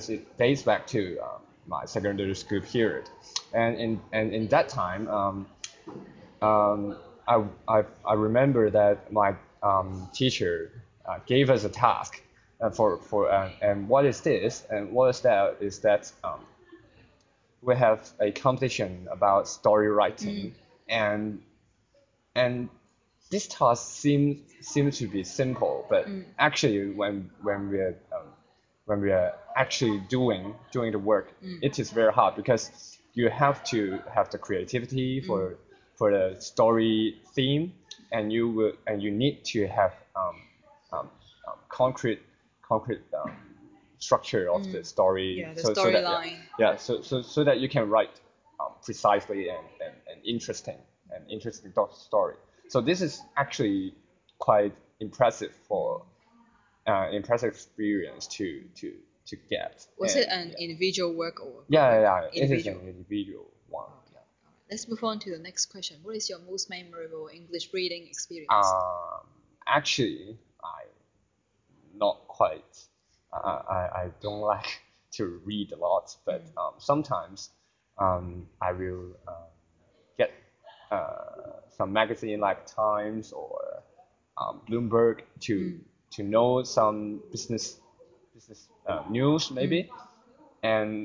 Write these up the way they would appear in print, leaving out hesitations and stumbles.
it dates back to my secondary school period, and in that time, um, I remember that my teacher gave us a task and what is this and what is that is that we have a competition about story writing, and and this task seems to be simple, but actually when we are actually doing the work, it is very hard because you have to have the creativity for the story theme, and you need to have um, concrete structure of the story, Yeah, the so that storyline. so that you can write precisely and interesting story. So this is actually quite impressive for impressive experience to get. Was And it an individual work or group yeah, work? yeah, it is Individual. an individual one. Okay. Let's move on to the next question. What is your most memorable English reading experience? Actually, I not quite. I don't like to read a lot, but sometimes I will get some magazine like Times or Bloomberg to know some business news maybe, and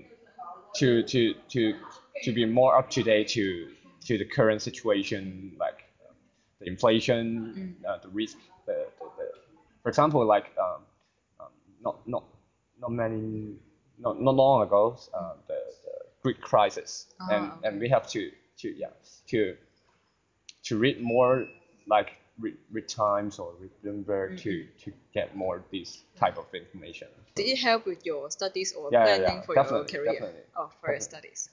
to be more up to date to the current situation, like the inflation, the risk, the for example, like not not not many not long ago, the Greek crisis, and we have to yeah to to read more, like read Times or read Bloomberg to get more this type of information. Did it help with your studies or Yeah, planning for your definitely, career? definitely, Oh, for your definitely. studies.